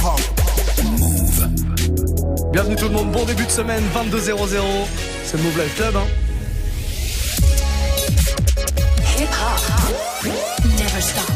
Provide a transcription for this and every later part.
Move. Bienvenue tout le monde, bon début de semaine, 22h00. C'est le Move Life Club, hein. Hip hop. Never stop.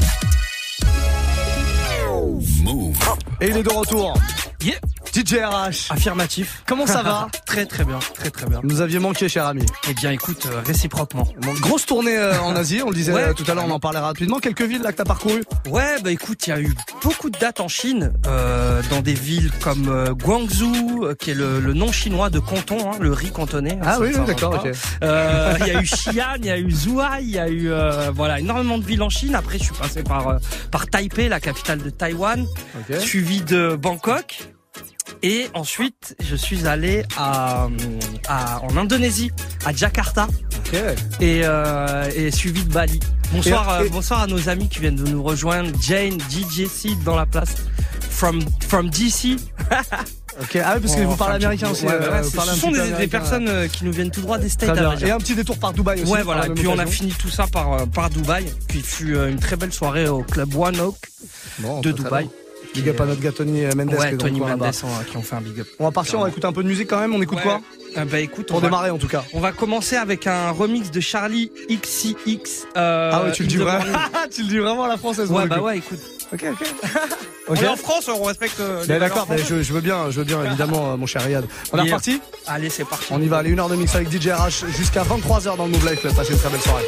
Move. Et il est de retour. Yeah. DJ RH. Affirmatif. Comment ça va? Très très bien, très très bien. Vous nous aviez manqué, cher ami. Eh bien écoute, réciproquement. Bon, grosse tournée en Asie, on le disait Ouais. tout à l'heure, on en parlait rapidement. Quelques villes là que t'as parcourues? Ouais, bah écoute, il y a eu beaucoup de dates en Chine, dans des villes comme Guangzhou, qui est le nom chinois de canton, hein, le riz cantonais. Ah oui, ça d'accord, marche ok. pas. Il y a eu Xi'an, il y a eu Zhuhai, il y a eu voilà énormément de villes en Chine. Après, je suis passé par Taipei, la capitale de Taïwan, Ok. suivi de Bangkok. Et ensuite, je suis allé en Indonésie, à Jakarta, Ok. et suivi de Bali. Bonsoir, Et- bonsoir à nos amis qui viennent de nous rejoindre. Jane, DJ Seed dans la place. From DC. Ok. Ah oui, parce que vous parlez américain aussi. Ouais, vous ce parlez un sont petit peu des américain. personnes qui nous viennent tout droit des States. Très bien. à vrai Et dire. un petit détour par Dubaï aussi. Ouais, par voilà. la même Puis on a occasion. fini tout ça par Dubaï. Puis il fut une très belle soirée au club One Oak Bon, de très Dubaï. bien. Big up à notre gars Tony Mendes. qui est Ouais, dans Tony le coin Mendes là-bas. qui ont fait un big up. On va partir, on va écouter un peu de musique quand même. On écoute Ouais. quoi? Bah écoute, Pour démarrer en tout cas. on va commencer avec un remix de Charlie XCX. Ah ouais, tu le dis In the vraiment. Morning. Tu le dis vraiment à la française. Ouais, pour le bah coup. ouais, écoute. Ok, ok. On est en France, on respecte. Mais d'accord, mais je veux bien évidemment, mon cher Riyad. On est Yeah. reparti? Allez, c'est parti. On y va, allez, 1 heure de mix avec DJ RH jusqu'à 23h dans le Move Life Club. Passez une très belle soirée.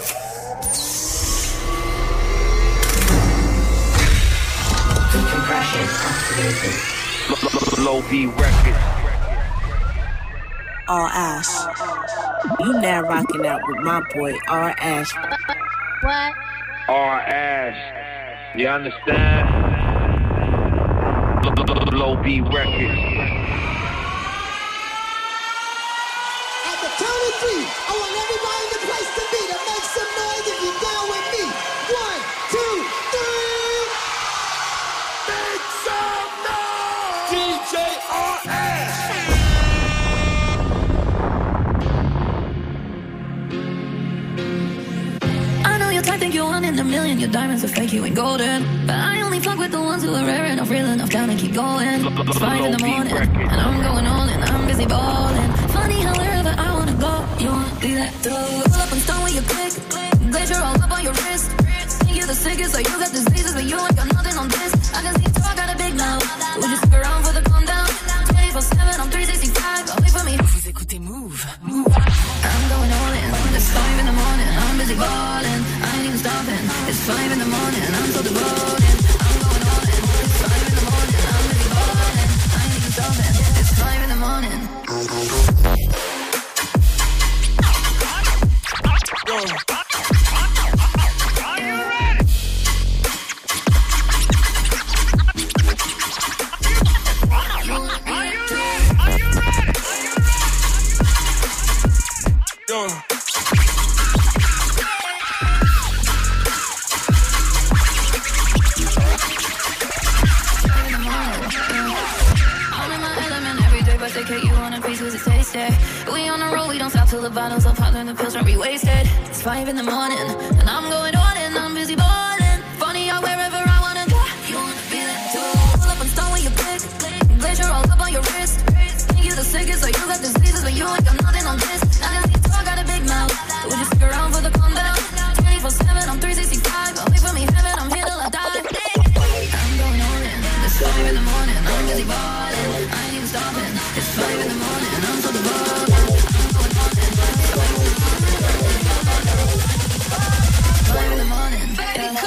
Low B Records. R Ash. You now rocking out with my boy R Ash. What? R Ash. You understand? Low B Records. At the count of three, I want everybody in the place to be to make some noise if you're down with me. 1, 2, 3. Make some noise! DJ R.S. I know your type, think you're one in a million. Your diamonds are fake, you ain't golden. But I only fuck with the ones who are rare enough, real enough, down to keep going. It's 5 in the morning, and I'm going all in, I'm busy balling. Funny how wherever I wanna go, you wanna be that too. Pull up and stone with your click, glacier all up on your wrist. Think you're the sickest, or you got diseases, but you ain't got nothing on this. I can see you talk, got a big mouth. Would you stick around for the calm down? 24/7, I'm 365, wait for me. Vous écoutez Move. I'm going all in, it's 5 in the morning, I'm busy balling. I ain't even stopping, it's 5 in the morning, I'm so devoted. I'm going all in, it's 5 in the morning, I'm busy balling. I ain't even stopping, it's 5 in the morning. I'm in my element every day, but they take you on a piece with a taste, yeah. We on the road, we don't stop till the bottles are popping, the pills are wasted. It's 5 in the morning, and I'm going all in, I'm busy balling. Funny how wherever I wanna go, you wanna be there too. Pull up and stone with your click, glacier all up on your wrist. Think you're the sickest, or you got diseases, but you ain't got nothing on this. I can see you talk, got a big mouth. Would you stick around for the calm down? 24/7, I'm 365. Wait for me, heaven, I'm here till I die. I'm going all in, it's 5 in the morning, I'm busy balling. I ain't even stopping, it's 5 in the morning, I'm so devoted. I'm going all in, it's 5 in the morning. 5 in the morning, yeah.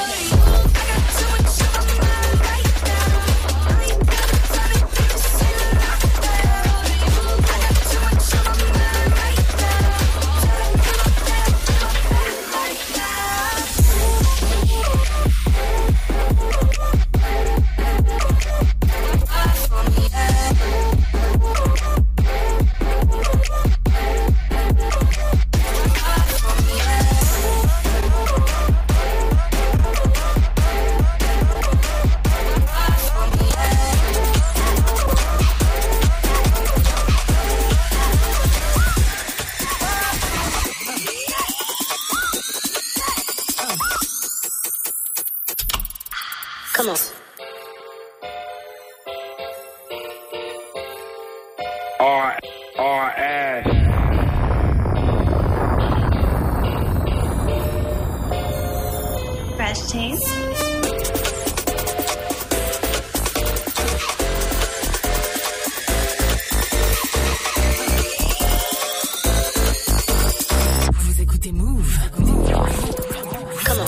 Come on. our ass. Fresh taste. Vous écoutez Move. Come on.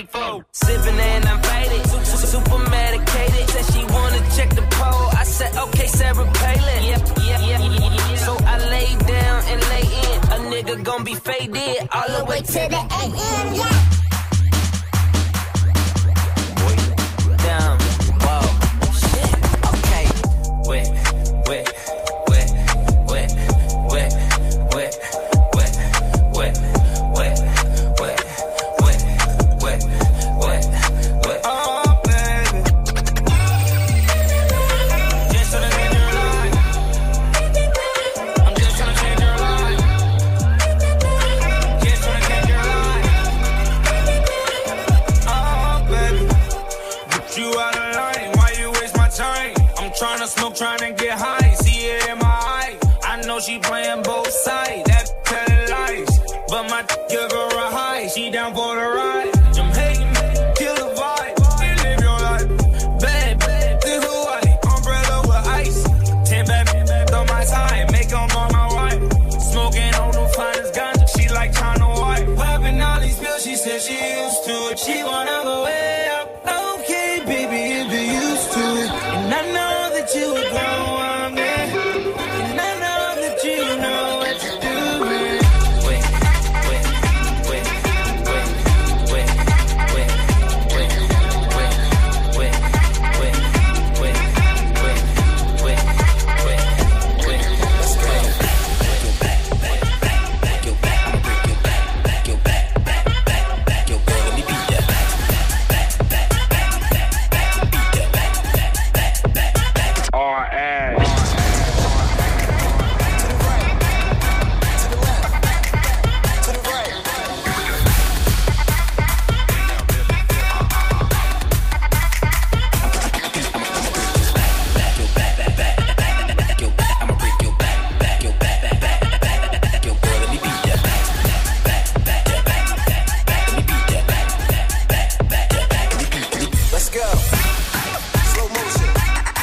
foe. Sipping and I'm faded, super medicated. Said she wanna check the pole. I said, okay, Sarah Palin. Yeah. So I lay down and lay in. A nigga gon' be faded all the way to the AM. Yeah. Down, whoa, shit. Okay, wet. Trying to get high, see it in my eye. I know she playing both sides, that telling lies. But my give her a high, she down for the ride. I'm hating, kill the vibe, and live your life. Bad, this Hawaii, umbrella with ice. 10 bad on my side, make them on my wife. Smoking on the finest ganja, she like China White. Popping all these pills, she said she used to it. She wanna go way up. Okay, baby, if you're used to it. And I know that you would grow on me, and I know that you know what to do. Wait. Let's go. Back your back. I'ma break your back your back your girl. Let me beat that back. Our ass. Let's go. Slow motion.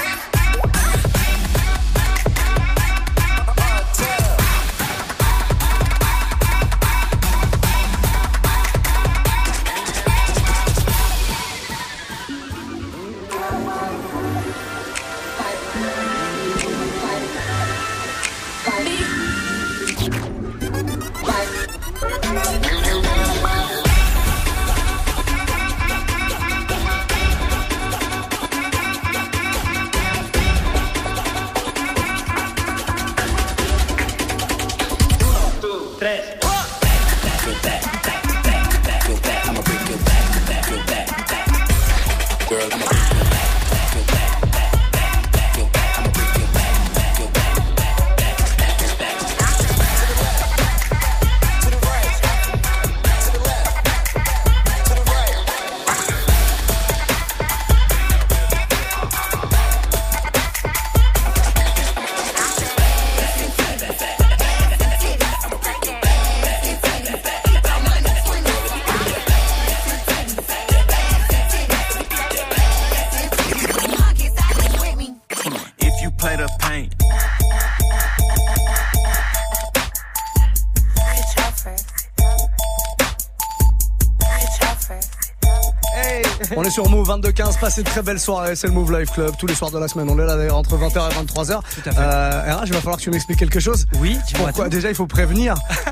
On est sur Move 22-15, passez de très belles soirées, c'est le Move Life Club, tous les soirs de la semaine, on est là d'ailleurs entre 20h et 23h. Tout à fait. RH, il va falloir que tu m'expliques quelque chose. Oui, dis-moi. Pourquoi, déjà il faut prévenir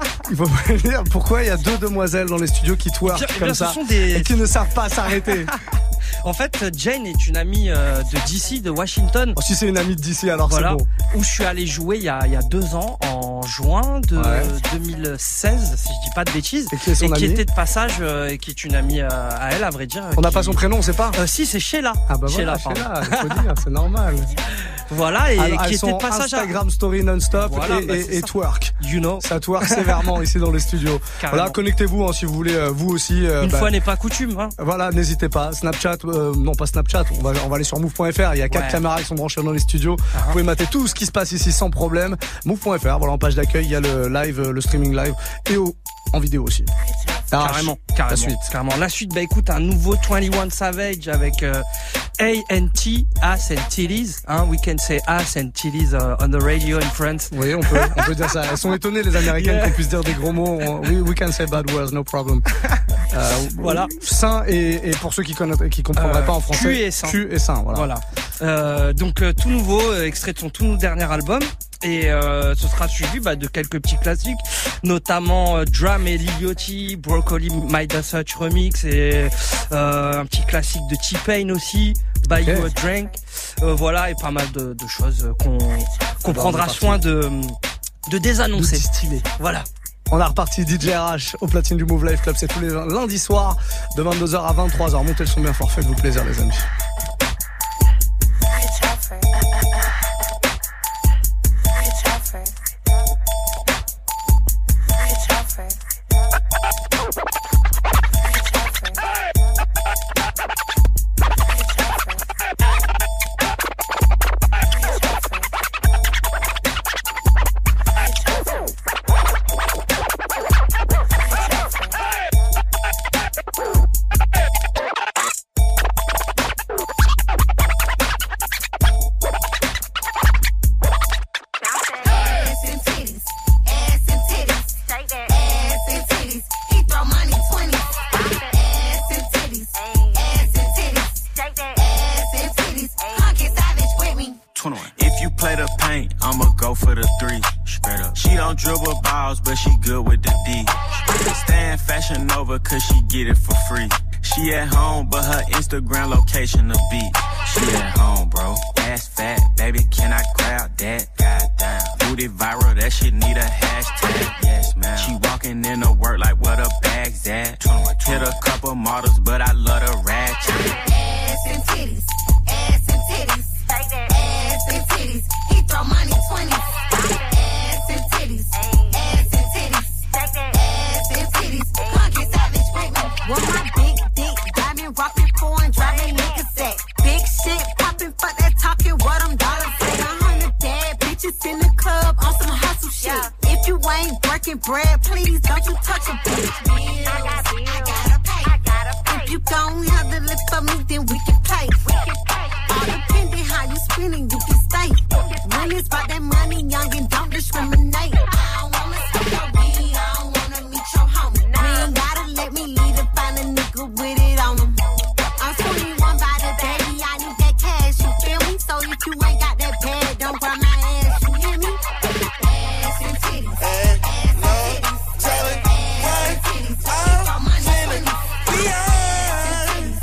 pourquoi il y a deux demoiselles dans les studios qui twerkent comme ça et qui ne savent pas s'arrêter. En fait, Jane est une amie de DC, de Washington. Oh, si c'est une amie de DC, alors voilà, c'est bon. Où je suis allé jouer il y a 2 ans, en juin de 2016, si je dis pas de bêtises. Et qui est son amie, qui était de passage, et qui est une amie à elle, à vrai dire. On n'a pas son prénom, on sait pas. Si, c'est Sheila. Ah bah Sheila, voilà, il faut dire, c'est normal. Voilà, et alors, qui était de passage Instagram story non-stop, voilà, et twerk. You know. Ça twerk sévèrement ici dans les studios. Carrément. Voilà, connectez-vous si vous voulez, vous aussi. Une fois n'est pas coutume. Hein. Voilà, n'hésitez pas. Snapchat, non pas Snapchat, on va aller sur move.fr. Il y a 4 caméras qui sont branchées dans les studios. Vous pouvez mater tout ce qui se passe ici sans problème. Move.fr, voilà, en page d'accueil, il y a le live, le streaming live et en vidéo aussi. Carrément. La suite, bah écoute, un nouveau 21 Savage avec A&T, Ass and Titties. Hein, we can say Ass and Titties on the radio in France. Oui, on peut dire ça. Elles sont étonnées, les Américaines, qu'on puisse dire des gros mots. We can say bad words, no problem. Voilà. Sain et pour ceux qui comprendraient pas en français. Cul et sain. Voilà. Donc tout nouveau, extrait de son tout dernier album. Et ce sera suivi de quelques petits classiques, notamment Drum et Liliotti, Broccoli Midas Touch remix et un petit classique de T-Pain aussi, Buy You a Drink, voilà, et pas mal de choses qu'on prendra soin de désannoncer. Stylé. Voilà. On a reparti DJ RH au platine du Move Life Club, c'est tous les lundis soirs de 22h à 23h. Montez le son bien fort, faites-vous plaisir les amis. Instagram location a beat. She at home, bro. Ass fat, baby, can I grab that? Goddamn. Booty viral, that shit need a hashtag. Yes, man. She walking into work like where the bag's at. Hit a couple models, but I love the ratchet. Ass and titties, ass and titties. Ass and titties, he throw money 20. Ass and titties, ass and titties. Ass and titties, come get savage with me. With my big dick, diamond rockin' foreign, driving niggas set. Big shit poppin', fuck that talking, what I'm dollar say. 100 bad bitches in the club on some hustle shit. Yeah. If you ain't breaking bread, please don't you touch a bitch. I gotta pay. If you gon' have the lip for me, then we can play. All depending how you spending, you can stay. When it's about that money, young and don't discriminate. I don't wanna see your weed, I don't wanna meet your homie. You ain't gotta let me lead and find a nigga with it on him. I'm 21 by the baby, I need that cash, you feel me? So if you ain't got that bag, don't grab my ass, you hear me? Ass and titties, ass and titties. Tell it, what? I'm feeling beyond,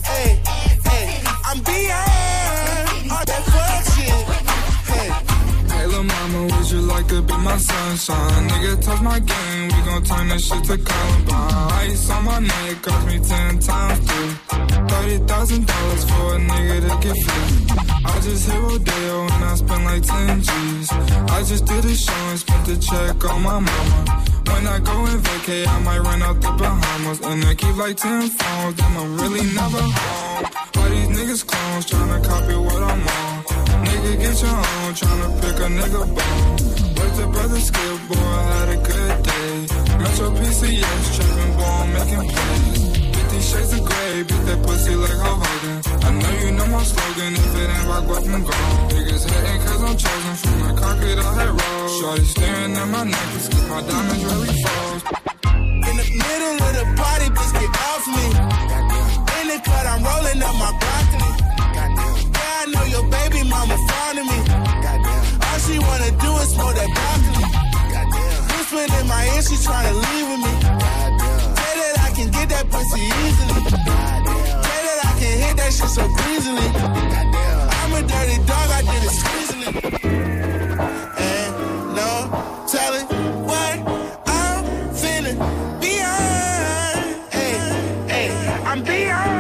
I'm beyond all that fuck shit. Hey, lil' mama, would you like to be my sunshine? Nigga, touch my game, we gon' turn this shit to Columbine. Ice on my neck, cost me 10 times through. $30,000 for a nigga to get free. I just hit Rodeo and I spent like 10 G's. I just did a show and spent the check on my mama. When I go and vacay, I might run out the Bahamas. And I keep like 10 phones, then I'm really never home. All these niggas clones tryna copy what I'm on. Nigga, get your own, tryna pick a nigga bone. Where's the brother Skip, boy, I had a good day. Metro PCS, trapping, boy, I'm making plays. 50 shades of grey, beat that pussy like Hulk Hogan. I know you know my slogan, if it ain't rock, what I'm gone. Niggas hating cause I'm chosen from the concrete I hit road. Shorty staring at my necklace cause my diamonds really froze. In the middle of the party, bitch, get off me. In the cut, I'm rolling up my broccoli. Yeah, I know your baby mama fond of me. All she wanna do is smoke that broccoli. Whispering in my ear, she tryna leave with me. Say that I can get that pussy easily. Say that I can hit that shit so breezily. I'm a dirty dog, I did it squeezily. And no telling what I'm feeling beyond. I'm beyond.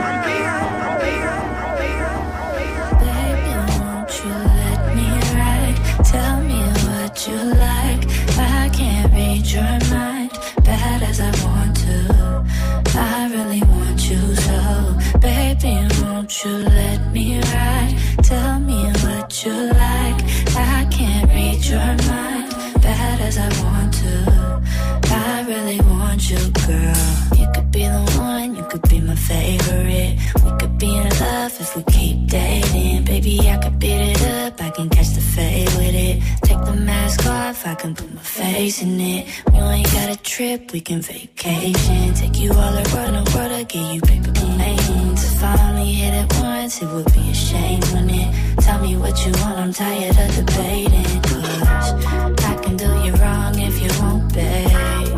Tell me what you like. I can't read your mind, bad as I want to. I really want you so, baby, won't you let me ride? Tell me what you like. I can't read your mind, bad as I want to. I really want you, girl. You could be the one, you could be my favorite. We could be in love if we keep dating. Baby, I could beat it up, I can catch the fade with it. Take the mask off if I can put my face in it. We ain't got a trip, we can vacation. Take you all around the world, I give you paper planes. If I only hit it once, it would be a shame, wouldn't it? Tell me what you want, I'm tired of debating. Cause I can do you wrong if you won't, babe.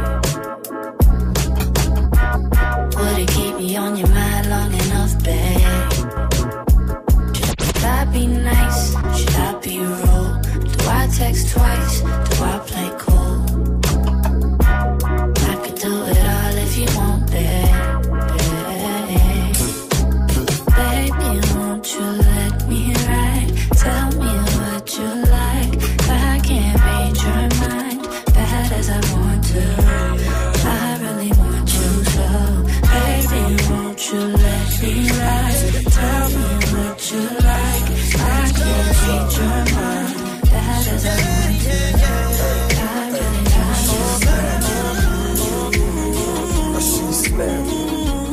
Would it keep me on your mind long enough, babe? Should I be nice? Should I be rude? Do I text twice? Do I play cool? I could do it all if you want, babe. Baby, won't you let me ride? Tell me what you like. I can't read your mind, bad as I want to. I really want you so. Baby, won't you let me ride? Tell me what you like. I can't read your mind, bad as I want to. I really want you so.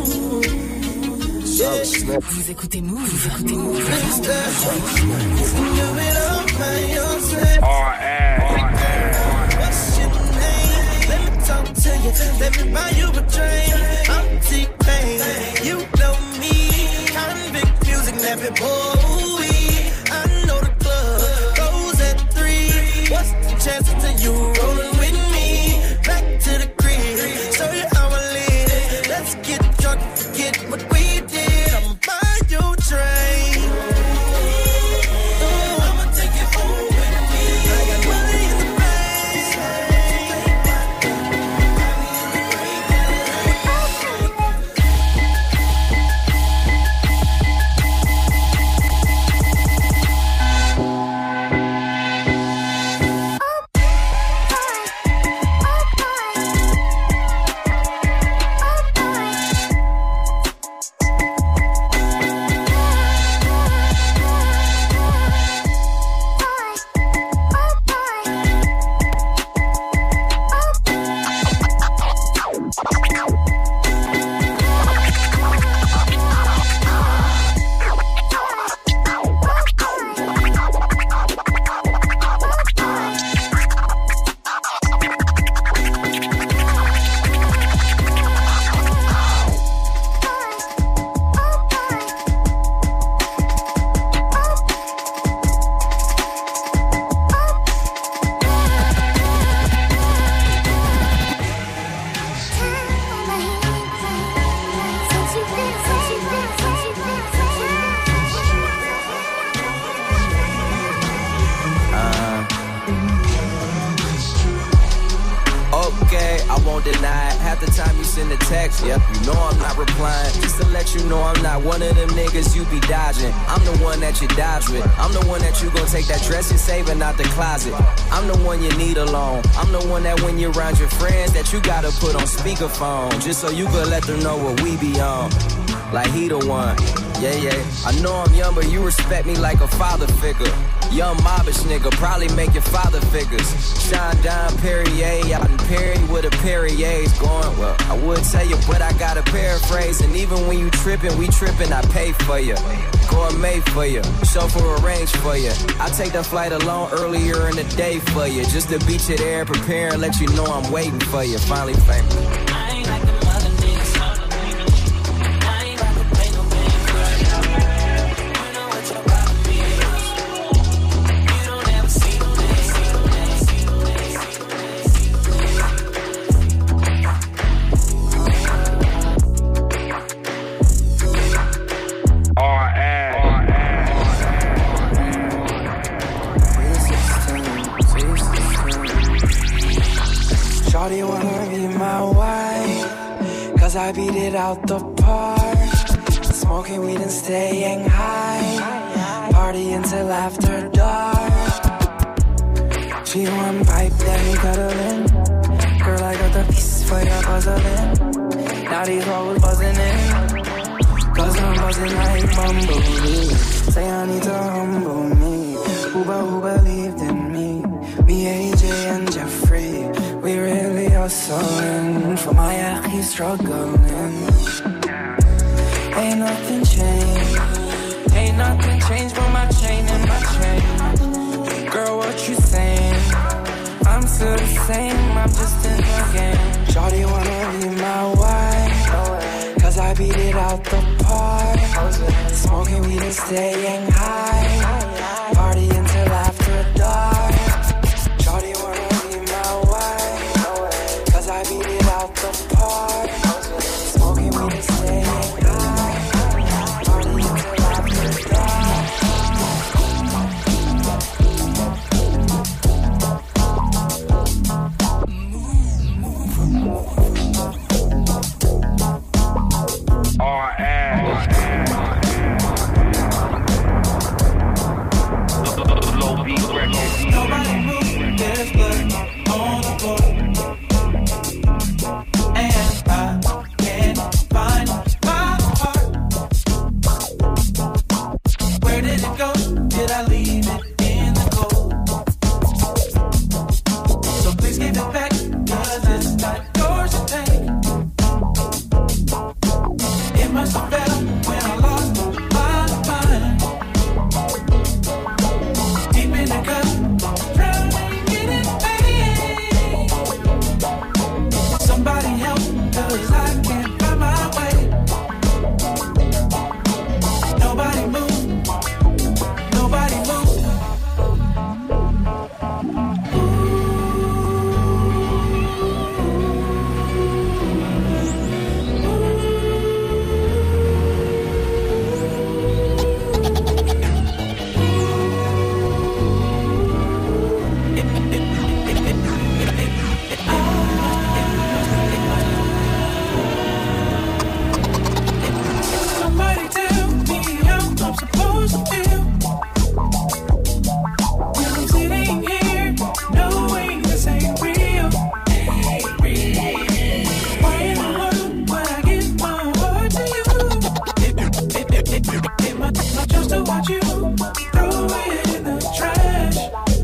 Vous écoutez Move, vous écoutez Move. What's your name? Let me talk to you. Let me buy you a drink. I'm T-Pain. You know me. Convict music, never boy. I know the club goes at 3. What's the chances of you rolling with me? Back to the crib. Show you how I live. Let's get drunk, forget what we did. I'ma buy you a drink. I'ma take you home with me. I got money in the put on speakerphone, just so you could let them know what we be on. Like he the one, yeah. I know I'm young, but you respect me like a father figure. Young mobbish nigga, probably make your father figures. Sean Don Perrier, out in Perry with a Perrier's going. Well, I would tell you, but I gotta paraphrase. And even when you trippin', we trippin', I pay for you. Gourmet for you, chauffeur arrange for you. I take the flight alone earlier in the day for you. Just to beat you there, prepare and let you know I'm waiting for you. Finally famous. I ain't like them other niggas. I ain't about to play no games. You know what your problem is. You don't ever see no names. Shawty wanna be my wife, cause I beat it out the park. Smoking weed and staying high, party until after dark. She want pipe, then we cuddling. Girl, I got the pieces for your puzzling. Now these hoes buzzing in, cause I'm buzzing like Bumblebee. Say I need to humble me. Who believed in me? Me, AJ and Jeffrey, we really hustling. For my he's struggling. Ain't nothing changed. Ain't nothing changed but my chain and my chain. Girl, what you saying? I'm still the same, I'm just in the game. Shawty wanna be my wife, cause I beat it out the park. Smoking weed and staying high, party until after dark. Shawty wanna be my wife, cause I beat it out the park. Smoking weed and staying high, party until after dark. Nobody move, there's blood on the floor. And I can't find my heart. Where did it go? Did I leave it in the cold? So please give it back, cause it's not yours to take. It must have fell when I lost my mind. Deep in the cut, drowning in it, pain. Somebody help, cause I can't find my way. Nobody move, nobody move. Somebody tell me how I'm supposed to feel when I'm sitting here knowing this ain't real. Why in the world would I give my heart to you? It must just to watch you throw it in the trash.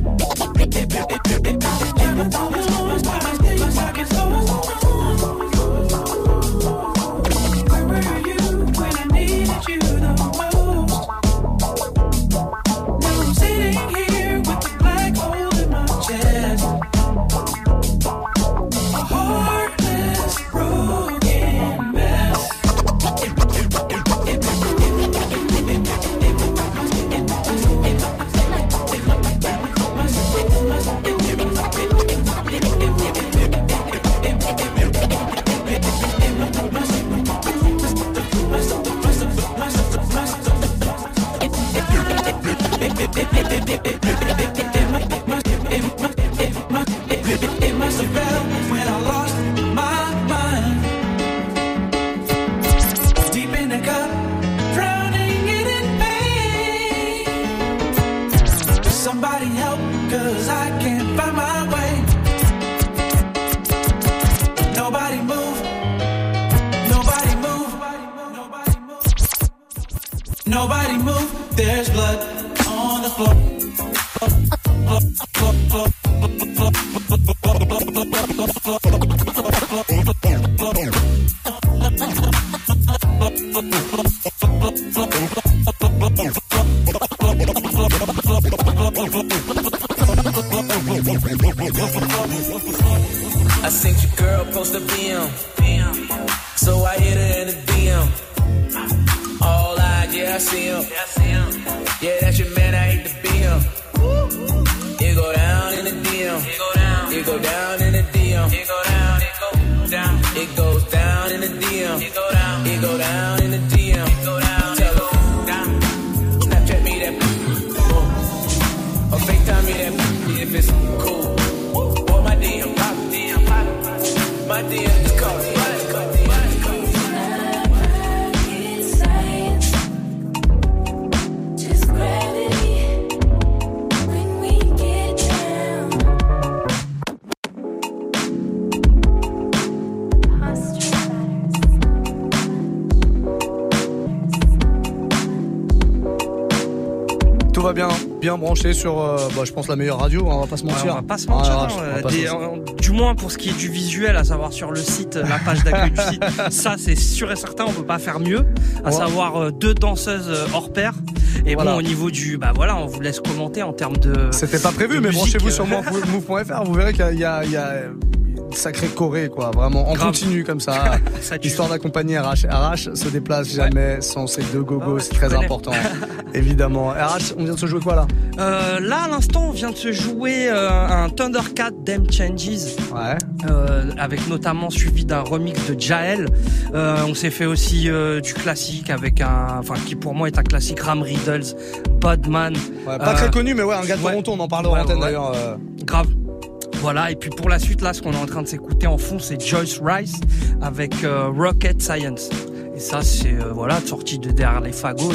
Never told me so much time, must I get so where were you when I needed you the most? Now I'm sitting here with the black hole in my chest. A heartless, broken mess. It must have fell when I lost my mind. Deep in the cup, drowning in it, pain. Somebody help, cause I can't find my way. Nobody move, nobody move, nobody move. There's blood on the floor. I seen your girl post a BM, so I hit her in the DM. All eyes, yeah, I see him. Yeah, that's your man, I hate to be him. It go down in the DM. It go down in the DM. It go down, it go down. It goes down in the DM. It go down. It go down in the DM. It go down. Tell her down. Snapchat me that, or FaceTime me that if it's cool. Or my DM pop, my DM just call it. va bien branché sur, je pense, la meilleure radio, on va pas se mentir. Ouais, on va pas se mentir. Du moins pour ce qui est du visuel, à savoir sur le site, la page d'accueil du site, ça c'est sûr et certain, on peut pas faire mieux. À savoir 2 danseuses hors pair. Et voilà. Bon, au niveau du, on vous laisse commenter en termes de. C'était pas prévu, mais branchez-vous sur move.fr, vous verrez qu'il y a sacré Corée, quoi, vraiment en continu comme ça, histoire d'accompagner RH. RH se déplace jamais sans ces 2 gogos, c'est très important. Évidemment. RH, on vient de se jouer quoi là? Là, à l'instant, on vient de se jouer un Thundercat Them Changes. Ouais. Avec notamment suivi d'un remix de Jael. On s'est fait aussi du classique avec qui pour moi est un classique, Ram Riddles, Budman. Ouais, pas très connu, mais un gars de Toronto, on en parle en antenne d'ailleurs. Grave. Voilà, et puis pour la suite, là, ce qu'on est en train de s'écouter en fond, c'est Joyce Rice avec Rocket Science. Et ça, c'est sorti de derrière les fagots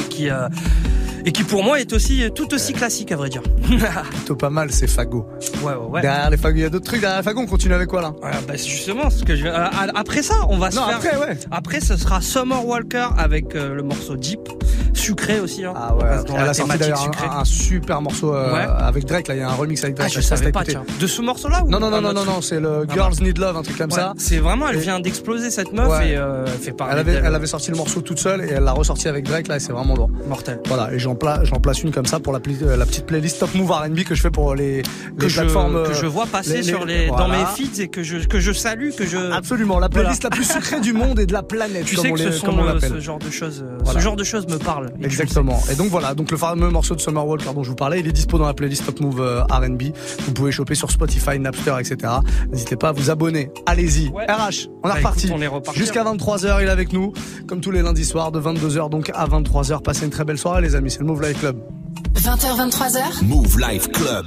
et qui pour moi est tout aussi classique, à vrai dire. Plutôt pas mal, ces fagots. Ouais. Derrière les fagots, il y a d'autres trucs derrière les fagots. On continue avec quoi là? Justement, ce que après ça, on va se faire. Après, ce sera Summer Walker avec le morceau Deep, sucré aussi. Hein. Ah ouais. Elle a sorti d'ailleurs un super morceau avec Drake. Là, il y a un remix avec Drake. Je savais pas. Tiens. De ce morceau-là ou Non, c'est le Girls Need Love, un truc comme ça. C'est vraiment, elle vient d'exploser cette meuf et elle fait parler. Elle avait sorti le morceau toute seule et elle l'a ressorti avec Drake là et c'est vraiment lourd. Mortel. Voilà, et j'en place une comme ça pour la petite playlist Top Move R&B que je fais pour les plateformes que je vois passer dans mes feeds et que je salue, absolument la playlist la plus sucrée du monde et de la planète. Tu sais que ce genre de choses me parle. Exactement. Et donc voilà, le fameux morceau de Summer Walker dont je vous parlais, il est dispo dans la playlist Top Move R&B. Vous pouvez choper sur Spotify, Napster, etc. N'hésitez pas à vous abonner. Allez-y. RH, on est reparti. Jusqu'à 23h, il est avec nous, comme tous les lundis soirs, de 22h donc à 23h. Passez une très belle soirée, les amis. C'est le Move Life Club. 20h, 23h. Move Life Club.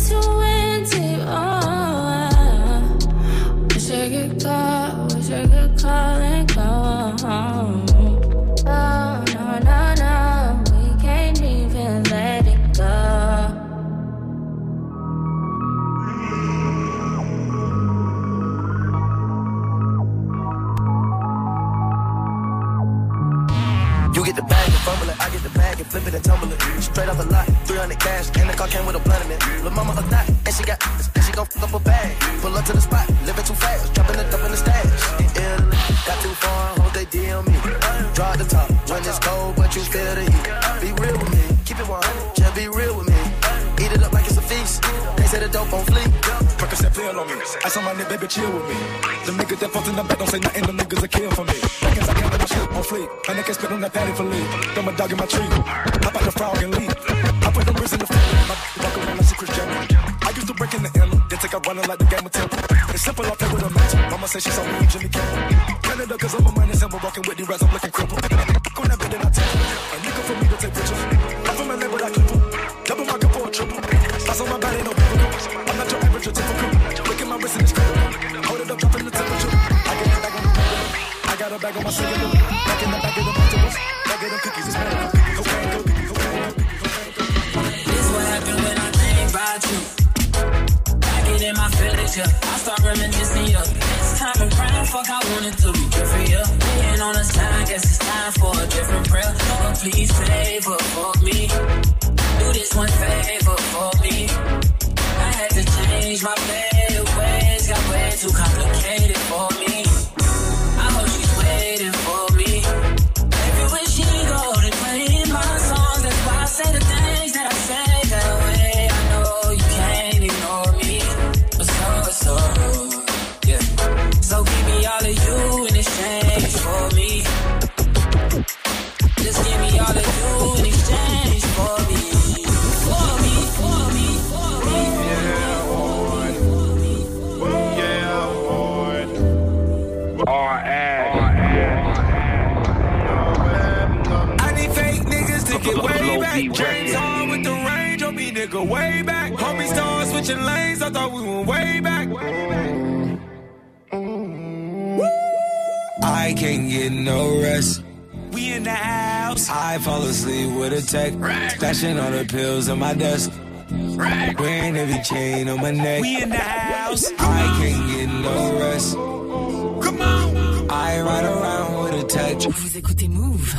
Wish I could You get the bag and fumble it, I get the bag and flip it and tumble it. Straight off the lot, 300 cash, and the car came with a blunt in it. Lil' mama a knot, and she gon' fuck up a bag. Pull up to the spot, living too fast, dropping it up in the stash. In Italy, got too far, hope they DM me. Draw the top, when it's cold, but you feel the heat. Be real with me, keep it 100, just be real with me. Eat it up like it's a feast, they say the dope on fleek. Percocet feel on me, I saw my nigga, baby, chill with me. The nigga that fucked in the back don't say nothing, them niggas a kill for me. Seconds I can't let my shit on fleek, a nigga spit on that patty for leave. Throw my dog in my tree, hop out the frog and leave. I put the wrist in the phone, my walk around like Secret Jenny. I used to break in the inner, then take a running like the game of Temple. It's simple, I play with a match. Mama say she saw me and Jimmy Kimmel. Canada, cause I'm a money symbol, rocking with the rest, I'm looking crippled. On that bed, then I tell a nigga for me to take pictures. I'm from LA, but I clip him. Double my cup for a triple. Spots on my body, no biblical. I'm not your average or typical. Look at my wrist and it's critical. Hold it up, dropping the temperature. I get it back on the table. I got a bag on my cellular. Back in the back of the vegetables. Back of them cookies, it's medical. Cocaine, cookies, cocaine. This what happened when I think about you. Back it in my feelings, yeah. I start reminiscing, yeah. It's time to grind, fuck, I wanted to be different, yeah. Waiting on a sign, guess it's time for a different prayer. Oh, please favor for me. Do this one favor for me. I had to change my ways, got way too complicated for me. I hope she's waiting for me. Everywhere she go, they playing my songs. That's why I say the things that I say that way. I know you can't ignore me, but so, yeah. So give me all of you in exchange for me. Just give me all of you in exchange for me. Get way back, James Hard with the range on me, nigga, way back. Homie started switching lanes, I thought we went way back. I can't get no rest. We in the house. I fall asleep with a tech. Stashing all the pills on my desk. Wearing every chain on my neck. We in the house. I can't get no rest. Come on. I ride around with a tech. Vous écoutez Move.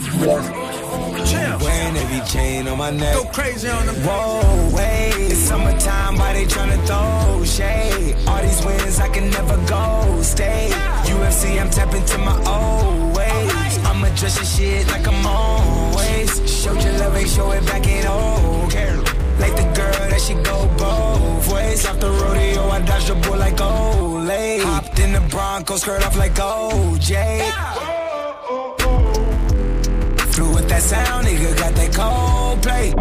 Wearing every chain on my neck. Go crazy on them. Whoa, wait. It's summertime, why they tryna throw shade? All these wins, I can never go stay. UFC, I'm tapping to my old ways. I'ma dress your shit like I'm always. Showed your love, ain't show it back, ain't okay. Like the girl that she go both ways. Off the rodeo, I dodged the bull like Olay. Hopped in the Bronco, skirt off like OJ. Flew with that sound, nigga, got that cold play.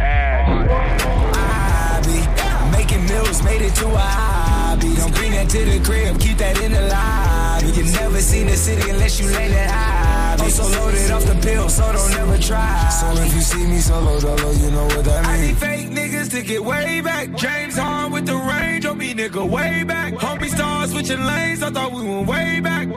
I be making meals, made it to a hobby. Don't bring that to the crib, keep that in the lobby. You never seen the city unless you lay that high. I'm so loaded off the pill, so don't ever try. So if you see me solo dolo, you know what that means. I need fake niggas to get way back. James Hard with the range on me, nigga, way back. Homie started switching lanes, I thought we went way back.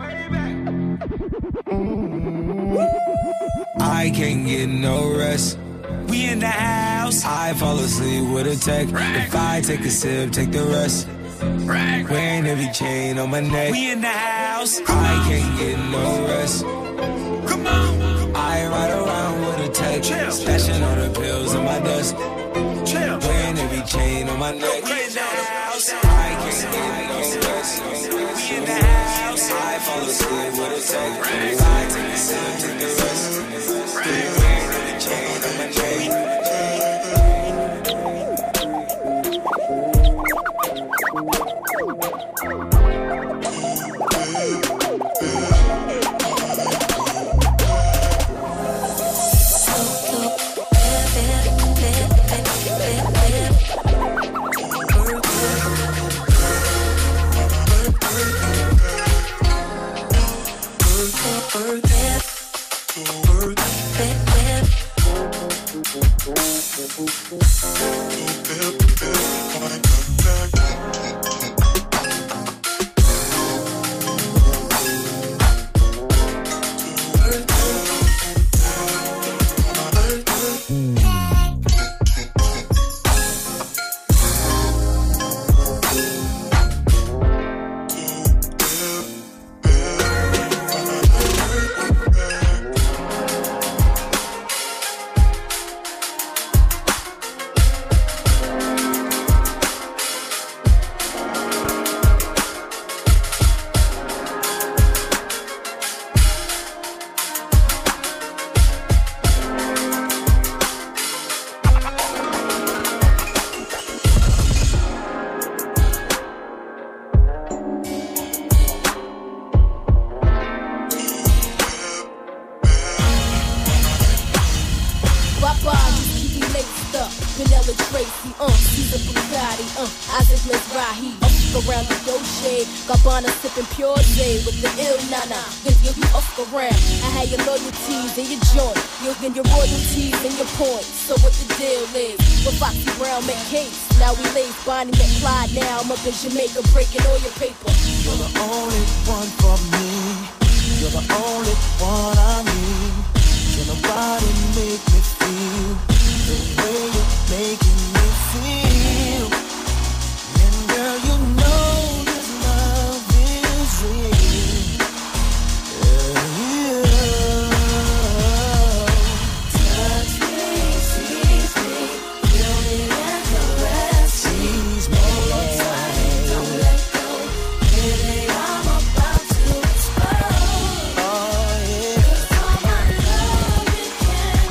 I can't get no rest. We in the house. I fall asleep with a tech. If I take a sip, take the rest. Wearing every chain on my neck. We in the house. I can't get no rest. Come on. I ride around with a tech. Stashing all the pills on my desk. Wearing every chain on my neck. We in the house. I can't get no rest. We in the house. I fall asleep with a tech. If I take a sip, take the rest. Wearing every chain on my neck. Foxy, Caesar Bugatti, Isaac Mizrahi. Up around the Dolce, Gabbana sipping Pure J with the ill nana. Then you up around. I had your loyalties in your joint. You'll get your royalties and your points. So what the deal is? With Foxy Brown McCase. Now we lace Bonnie McFly. Now I'm up in Jamaica breaking all your paper. You're the only one for me. You're the only one I need. Can nobody make me feel the way you're making me feel? And girl, you know this love is real. Touch me, seize me, feel me and caress. Seize me one time, don't let go. Baby, I'm about to explode. Oh yeah. 'Cause all my love you can't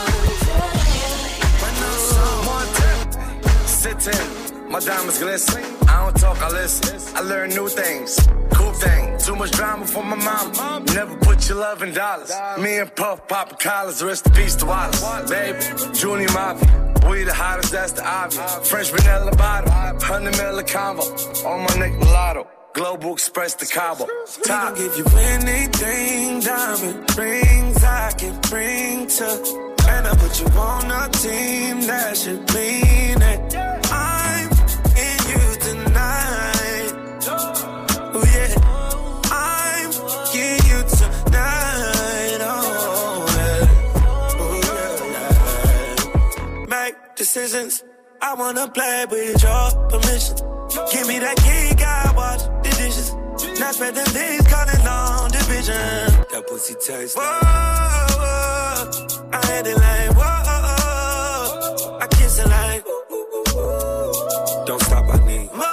control. Sitting, my diamonds glisten. I don't talk, I listen. I learn new things. Cool thing, too much drama for my mama. Never put your love in dollars. Me and Puff poppin' collars, rest in peace to Wallace. Baby, Junior Mafia, we the hottest, that's the obvious. French vanilla bottom, 100 mil a combo. On my neck mulatto, Global Express to Cabo. I'll give you anything, diamond rings I can bring to. And I put you on a team that should mean it. I'm in you tonight. Oh yeah, I'm in you tonight. Oh yeah, oh yeah. Make decisions. I wanna play with your permission. Give me that key, God, watch the dishes. Not spending days calling on division. That pussy tastes like. Whoa, I had it like whoa, I kiss it like. Don't stop, I need more.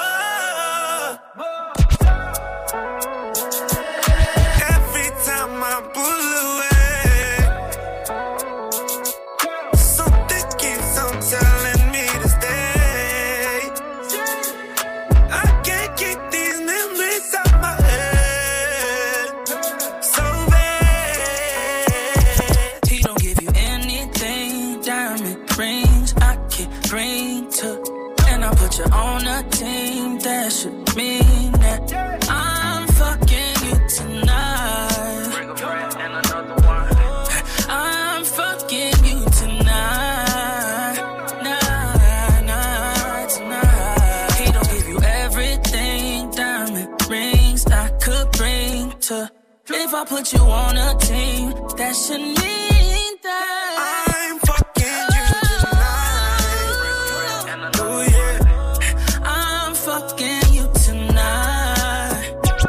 Every time I pull away, something keeps on telling me to stay. I can't keep these memories out my head. So bad. He don't give you anything, diamond rings I can bring to. And I put you on a team that should mean that I'm fucking you tonight. Bring a friend and another one. I'm fucking you tonight. Tonight. He don't give you everything, diamond rings I could bring to. If I put you on a team, that should mean that I'm fucking you tonight. Oh yeah, I'm fucking you tonight.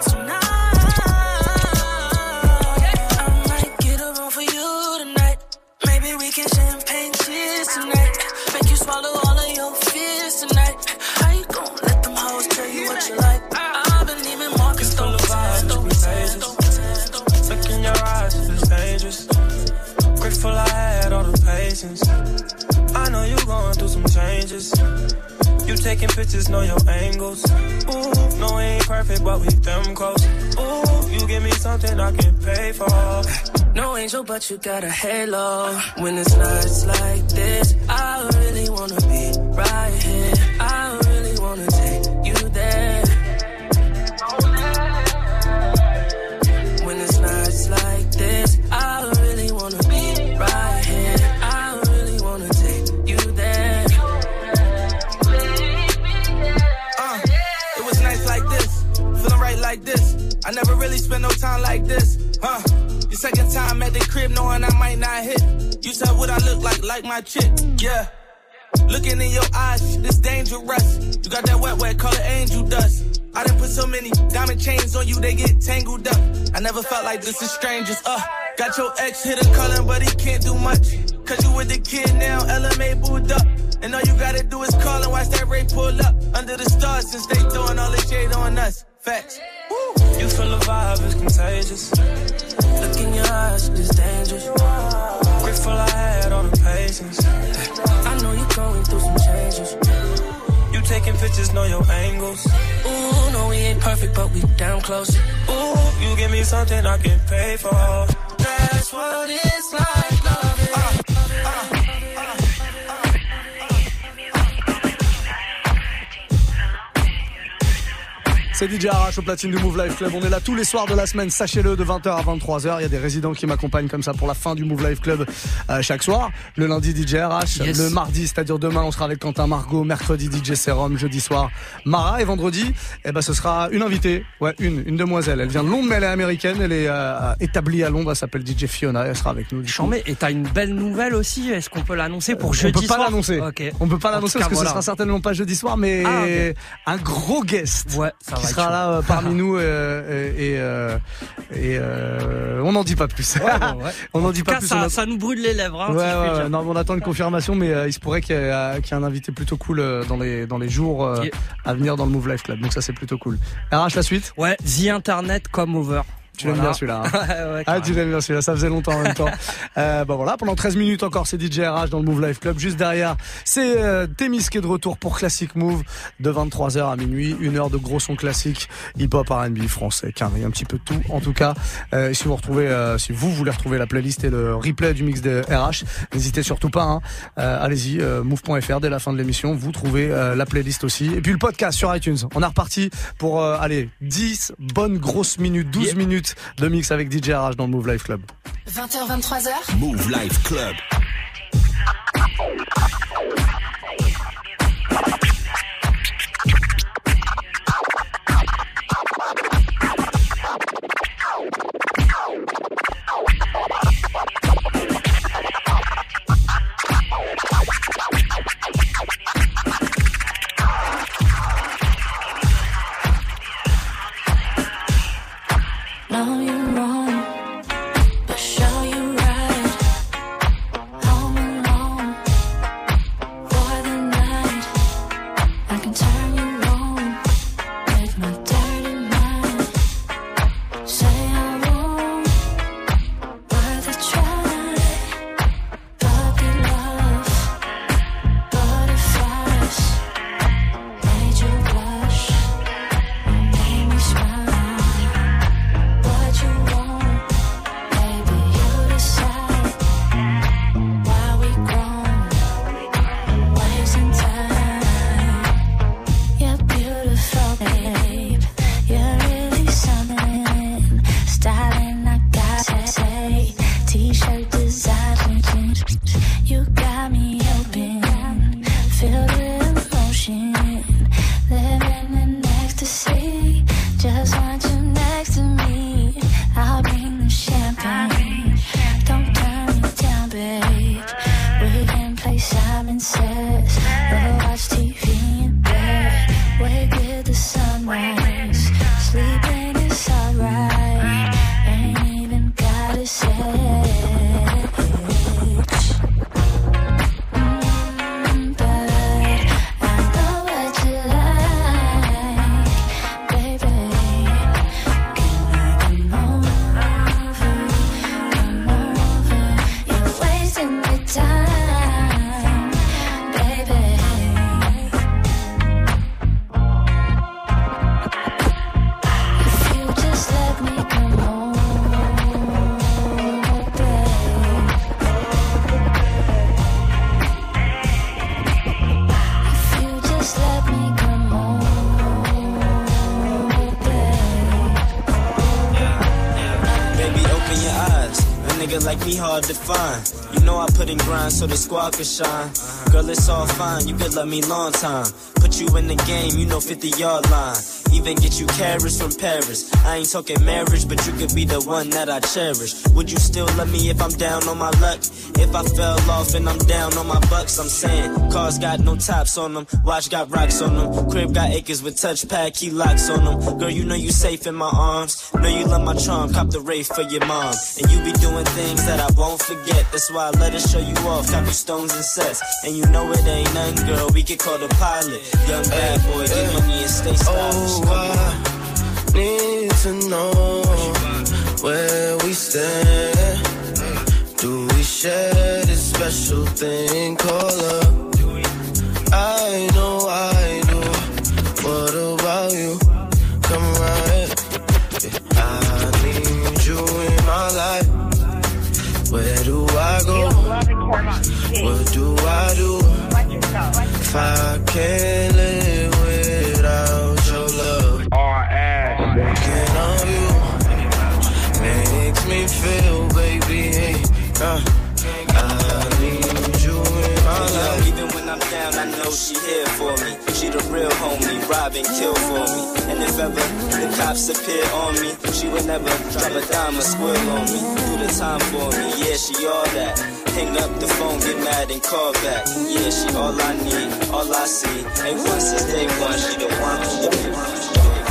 I might get a room for you tonight. Maybe we can champagne cheers tonight. Make you swallow all of your fears tonight. How you gon' let them hoes tell you what you like? I've been even Marcus full of vibes, contagious. Look in your eyes, it's dangerous. Grateful I had all the patience. I know you going through some changes. You taking pictures, know your angles. Ooh, no, we ain't perfect, but we them close. Ooh, you give me something I can pay for. No angel, but you got a halo. When it's nights like this, I really wanna be right here. I really wanna take you there. When it's nights like this, I really wanna be right here. I really wanna take you there. It was nice like this, feeling right like this. I never really spent no time like this, Your second time at the crib, knowing I might not hit. You said what I look like my chick, yeah. Looking in your eyes, this dangerous. You got that wet, call it angel dust. I done put so many diamond chains on you, they get tangled up. I never felt like this is strangers, Got your ex hit a calling, but he can't do much. Cause you with the kid now, LMA booed up. And all you gotta do is call and watch that Ray pull up. Under the stars, since they throwing all the shade on us. Facts. Woo. You feel the vibe, it's contagious. Look in your eyes, it's dangerous. Grateful I had all the patience. I know you're going through some changes. You taking pictures, know your angles. Ooh, no, we ain't perfect, but we damn close. Ooh, you give me something I can pay for. That's what it's like, love it. C'est DJ Arash au platine du Move Life Club. On est là tous les soirs de la semaine, sachez-le, de 20h à 23h. Il y a des résidents qui m'accompagnent comme ça pour la fin du Move Life Club chaque soir. Le lundi, DJ Arash. Yes. Le mardi, c'est-à-dire demain, on sera avec Quentin Margot. Mercredi, DJ Serum. Jeudi soir, Mara. Et vendredi, ce sera une invitée. Ouais, une demoiselle. Elle vient de Londres, mais elle est américaine. Elle est établie à Londres. Elle s'appelle DJ Fiona. Elle sera avec nous. Chambé. Et t'as une belle nouvelle aussi. Est-ce qu'on peut l'annoncer pour jeudi soir? On peut pas l'annoncer. Okay. On peut pas l'annoncer parce que ce sera certainement pas jeudi soir, mais un gros guest. Ouais, ça qui va sera là parmi nous et on n'en dit pas plus. Ouais. On n'en dit pas plus. Ça nous brûle les lèvres. Hein, ouais. Non, on attend une confirmation, mais il se pourrait qu'il y ait un invité plutôt cool dans les jours à venir dans le Move Life Club. Donc ça, c'est plutôt cool. RH, la suite? Ouais, The Internet Come Over. Tu l'aimes bien celui-là, hein. Tu l'aimes bien celui-là, ça faisait longtemps en même temps. Voilà, pendant 13 minutes encore, c'est DJ RH dans le Move Life Club. Juste derrière, c'est Témis qui est de retour pour Classic Move de 23h à minuit. 1 heure de gros son classique, hip-hop, R&B, français, carré, un petit peu de tout. En tout cas, si vous voulez retrouver la playlist et le replay du mix de RH, n'hésitez surtout pas, hein. Allez-y, move.fr, dès la fin de l'émission, vous trouvez la playlist aussi. Et puis le podcast sur iTunes. On est reparti pour 10 bonnes grosses minutes, 12 minutes de mix avec DJ RH dans le Move Life Club. 20h, 23h. Move Life Club. No, you're wrong, but show you right. Home alone for the night. I can turn you on with my dirty mind. Say I won't worth a try. Puppy love, butterflies made you blush, made me smile. T-shirt design, you got me open, filled with emotion, living in ecstasy. Just want you next to me. I'll bring the champagne. Don't turn me down, babe. We can play Simon Says or watch TV in bed. Wake with the sunrise. Sleeping is alright. Ain't even gotta say. Like me hard to find. You know I put in grind so the squad can shine. Girl, it's all fine, you could love me long time. Put you in the game, you know 50-yard line. Even get you carrots from Paris. I ain't talking marriage, but you could be the one that I cherish. Would you still love me if I'm down on my luck? If I fell off and I'm down on my bucks, I'm saying cars got no tops on them, watch got rocks on them, crib got acres with touchpad key locks on them. Girl, you know you safe in my arms. Know you love my charm, cop the Wraith for your mom. And you be doing things that I won't forget. That's why I let her show you off, copy stones and sets. And you know it ain't nothing, girl, we could call the pilot. Young bad boy, get money and stay stylish. I need to know where we stand. Do we share this special thing called love? I know I do. What about you? Come around here. I need you in my life. Where do I go? What do I do? If I can't live without your love? me feel, baby. I need you in my life. Even when I'm down, I know she here for me. She the real homie, rob and kill for me. And if ever the cops appear on me, she would never drop a dime or squill on me. Do the time for me, yeah, she all that. Hang up the phone, get mad and call back. Yeah, she all I need, all I see. Ain't one since day one, she the one.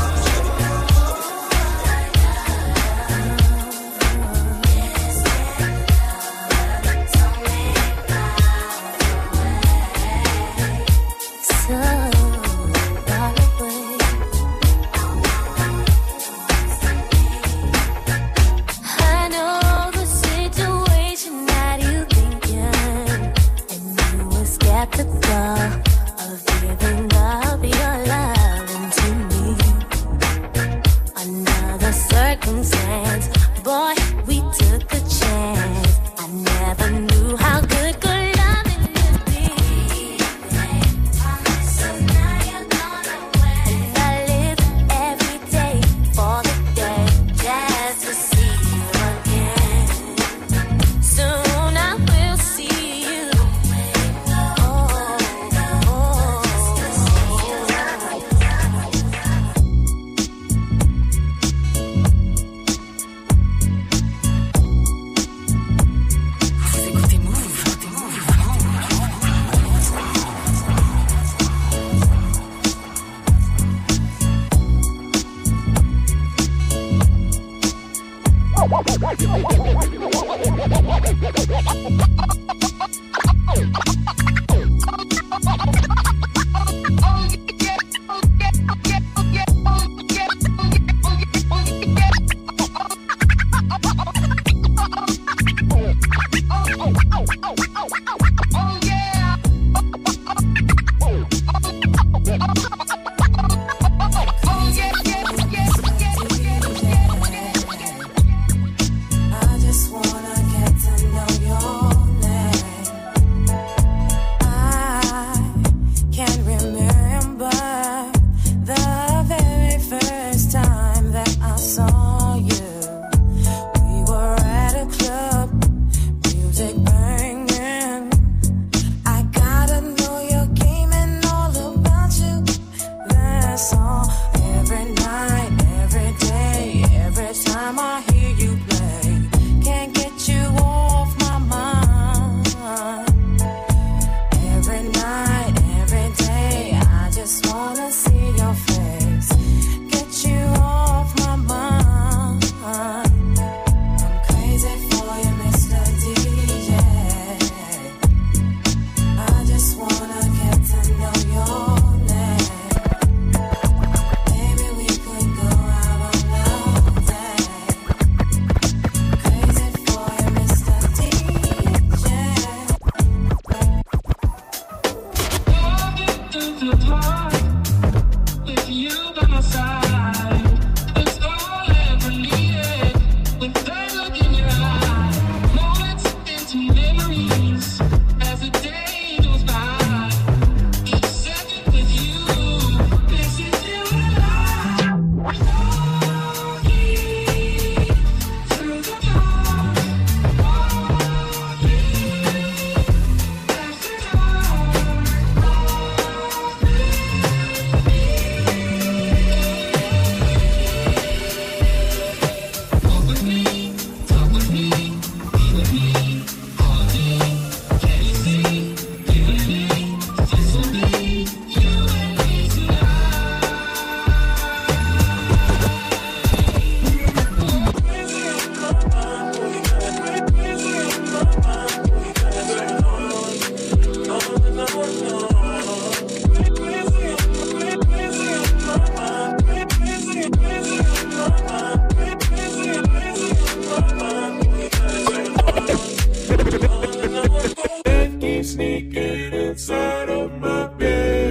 sneaking inside of my bed.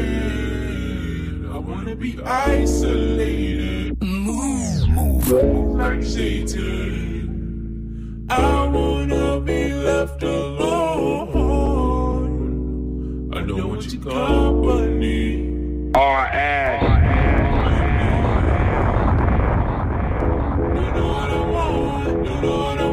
I wanna be isolated. Move like Satan. I wanna be left alone. I don't want your company. Our ass. You know what I want. You know what I want.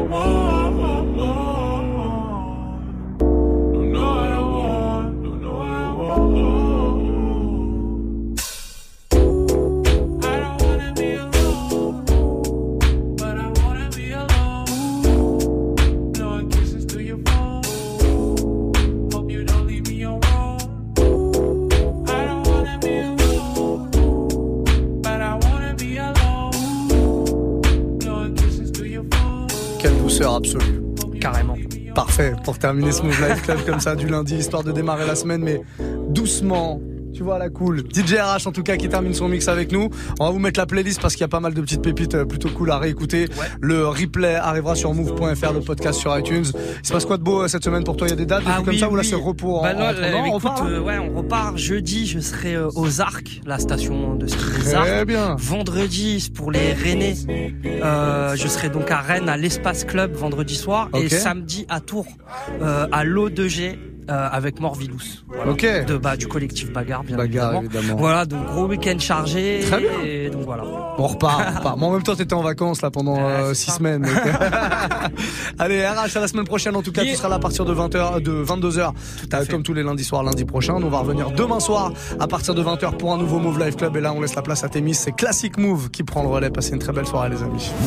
Douceur absolue. Carrément. Parfait pour terminer ce Move Life Club comme ça du lundi, histoire de démarrer la semaine, mais doucement. Tu vois, la cool. DJ RH en tout cas qui termine son mix avec nous. On va vous mettre la playlist parce qu'il y a pas mal de petites pépites plutôt cool à réécouter. Ouais. Le replay arrivera sur move.fr, le podcast sur iTunes. Il se passe quoi de beau cette semaine pour toi? Il y a des dates comme ça ou là c'est repos? On repart jeudi. Je serai aux Arcs, la station de ski des Arcs. Très bien. Vendredi pour les Rennais, je serai donc à Rennes à l'Espace Club vendredi soir. Okay. Et samedi à Tours à l'O2G. Avec Morvilous. Voilà. Ok. Du collectif Bagarre, bien évidemment. Voilà, donc gros week-end chargé. Très bien. Et donc voilà. On repart. Mais en même temps, t'étais en vacances là pendant 6 semaines. Donc... Allez, RH, à la semaine prochaine en tout cas. Tu seras là à partir de 22h. Comme tous les lundis soirs, lundi prochain. Nous on va revenir demain soir à partir de 20h pour un nouveau Move Life Club. Et là, on laisse la place à Témis. C'est Classic Move qui prend le relais. Passez une très belle soirée, les amis.